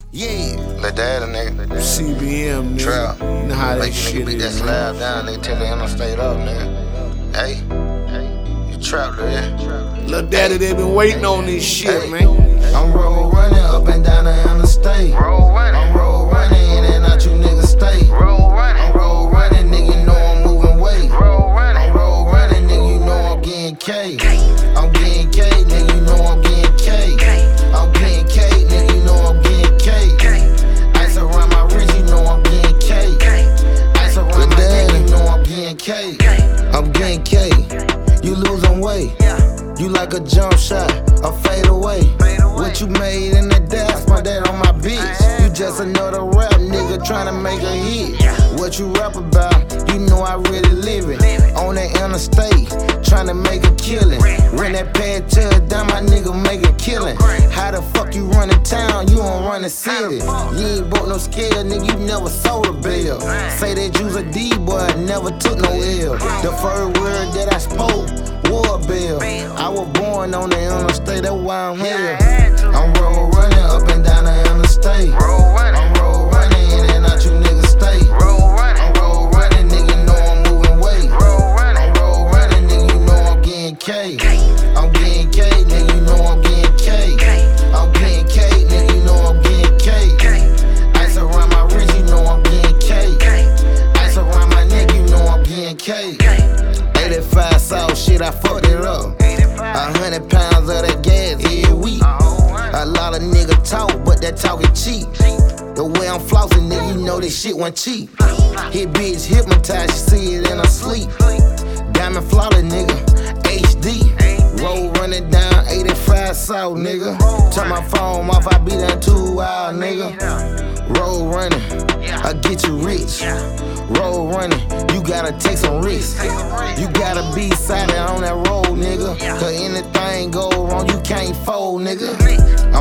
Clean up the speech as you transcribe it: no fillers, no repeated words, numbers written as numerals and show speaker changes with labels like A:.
A: Yeah.
B: Let that nigga.
A: CBM, nigga.
B: Trap.
A: You know how that
B: Make
A: shit
B: nigga beat that
A: is,
B: slab down, nigga, till the interstate up, nigga. Hey, you trap, nigga.
A: Lil Daddy, they been waiting on this shit,
B: Hey.
A: man.
B: I'm roll running up and down the interstate. I'm roll running in and out, you niggas stay. I'm roll running, nigga, you know I'm moving weight. I'm roll running, nigga, you know I'm getting K. I'm getting K, nigga, you know I'm getting K. I'm getting K, nigga, you know I'm getting K. Ice around my wrist, you know I'm getting K. Ice around my neck, you know I'm getting K. I'm getting K. You losing weight. You like a jump shot, a fade away. What you made in the day, I spent that on my bitch. You just another rap nigga tryna make a hit. What you rap about, you know I really live it. On that interstate, tryna make a killing. Run that pad to a down, my nigga make a killing. How the fuck you run a town, you don't run a city. You ain't bought no scale, nigga, you never sold a bill. Say that you's a D, boy, I never took no L. The first word that I spoke, war bill. I was born on the interstate, that's why I'm here. I'm roll running up and down the interstate. I'm roll running in and out, you niggas stay. I'm roll running, nigga, you know I'm moving weight. I'm roll running, nigga, you know I'm getting K. I'm getting K, nigga, you know I'm getting K. I'm getting K, nigga, you know I'm getting K. Ice around my wrist, you know I'm getting K. Ice around my neck, you know I'm getting K. 85 sauce shit, I fucked it up. 100 pounds of that gas every week. A lot of niggas talk, but that talk is cheap. The way I'm flossing, nigga, you know this shit wasn't cheap. Hit bitch hypnotized, she see it in her sleep. Diamond flawless, nigga, HD. Roll running down 85 south, nigga. Turn my phone off, I be there 2 hours, nigga. Roll running, I get you rich. Roll running, you gotta take some risks. You gotta be silent on that road, nigga. Cause anything go wrong, you can't fold, nigga.